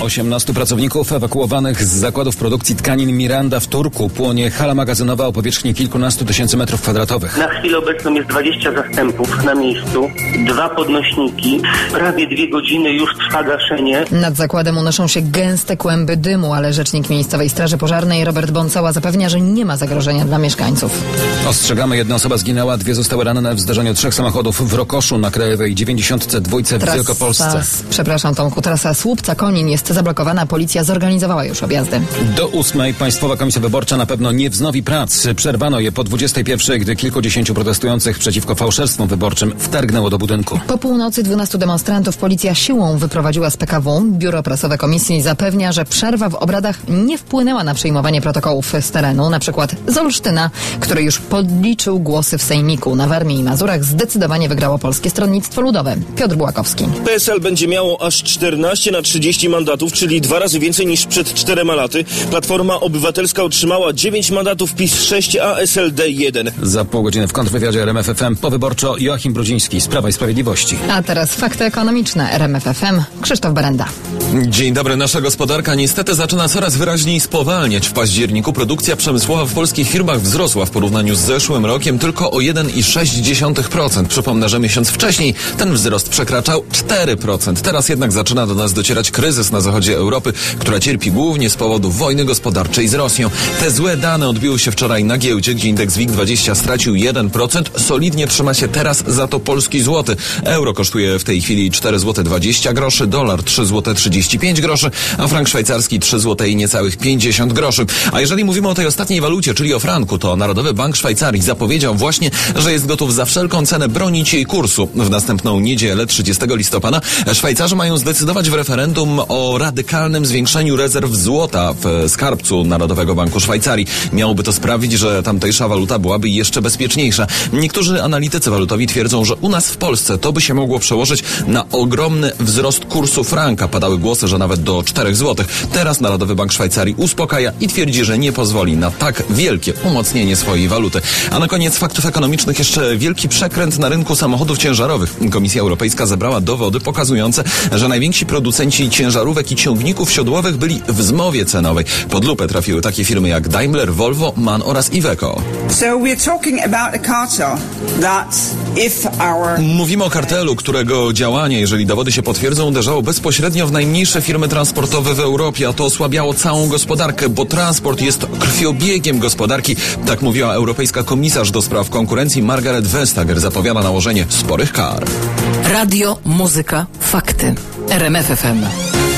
18 pracowników ewakuowanych z zakładów produkcji tkanin Miranda w Turku. Płonie hala magazynowa o powierzchni kilkunastu tysięcy metrów kwadratowych. Na chwilę obecną jest 20 zastępów na miejscu, 2 podnośniki, prawie 2 godziny już trwa gaszenie. Nad zakładem unoszą się gęste kłęby dymu, ale rzecznik miejscowej Straży Pożarnej Robert Bącała zapewnia, że nie ma zagrożenia dla mieszkańców. Ostrzegamy, 1 osoba zginęła, 2 zostały ranne w zdarzeniu 3 samochodów w Rokoszu na Krajowej 92 w Wielkopolsce. Trasa Słupca-Konin jest zablokowana, policja zorganizowała już objazdy. Do 8 Państwowa Komisja Wyborcza na pewno nie wznowi prac. Przerwano je po 21, gdy kilkudziesięciu protestujących przeciwko fałszerstwom wyborczym wtargnęło do budynku. Po północy 12 demonstrantów policja siłą wyprowadziła z PKW. Biuro prasowe komisji zapewnia, że przerwa w obradach nie wpłynęła na przyjmowanie protokołów z terenu, na przykład z Olsztyna, który już podliczył głosy w sejmiku. Na Warmii i Mazurach zdecydowanie wygrało Polskie Stronnictwo Ludowe. Piotr Bułakowski. PSL będzie miało aż 14 na 30 mandatów, czyli 2 razy więcej niż przed 4 laty. Platforma Obywatelska otrzymała 9 mandatów, PiS 6, a SLD 1. Za pół godziny w kontrwywiadzie RMF FM powyborczo Joachim Brudziński z Prawa i Sprawiedliwości. A teraz fakty ekonomiczne. RMF FM. Krzysztof Berenda. Dzień dobry. Nasza gospodarka niestety zaczyna coraz wyraźniej spowalniać. W październiku produkcja przemysłowa w polskich firmach wzrosła w porównaniu z zeszłym rokiem tylko o 1,6%. Przypomnę, że miesiąc wcześniej ten wzrost przekraczał 4%. Teraz jednak zaczyna do nas docierać kryzys na zachodzie Europy, która cierpi głównie z powodu wojny gospodarczej z Rosją. Te złe dane odbiły się wczoraj na giełdzie, gdzie indeks WIG20 stracił 1%. Solidnie trzyma się teraz za to polski złoty. Euro kosztuje w tej chwili 4,20 zł, dolar 3,35 zł, a frank szwajcarski 3 zł i niecałych 50 groszy. A jeżeli mówimy o tej ostatniej walucie, czyli o franku, to Narodowy Bank Szwajcarii zapowiedział właśnie, że jest gotów za wszelką cenę bronić jej kursu. W następną niedzielę, 30 listopada, Szwajcarzy mają zdecydować w referendum o radykalnym zwiększeniu rezerw złota w skarbcu Narodowego Banku Szwajcarii. Miałoby to sprawić, że tamtejsza waluta byłaby jeszcze bezpieczniejsza. Niektórzy analitycy walutowi twierdzą, że u nas w Polsce to by się mogło przełożyć na ogromny wzrost kursu franka. Padały głosy, że nawet do 4 zł. Teraz Narodowy Bank Szwajcarii uspokaja i twierdzi, że nie pozwoli na tak wielkie umocnienie swojej waluty. A na koniec faktów ekonomicznych jeszcze wielki przekręt na rynku samochodów ciężarowych. Komisja Europejska zebrała dowody pokazujące, że najwięksi producenci ciężarówek i ciągników siodłowych byli w zmowie cenowej. Pod lupę trafiły takie firmy jak Daimler, Volvo, MAN oraz Iveco. Mówimy o kartelu, którego działanie, jeżeli dowody się potwierdzą, uderzało bezpośrednio w najmniejsze firmy transportowe w Europie, a to osłabiało całą gospodarkę, bo transport jest krwiobiegiem gospodarki. Tak mówiła europejska komisarz do spraw konkurencji Margaret Vestager. Zapowiada nałożenie sporych kar. Radio, muzyka, fakty. RMF FM.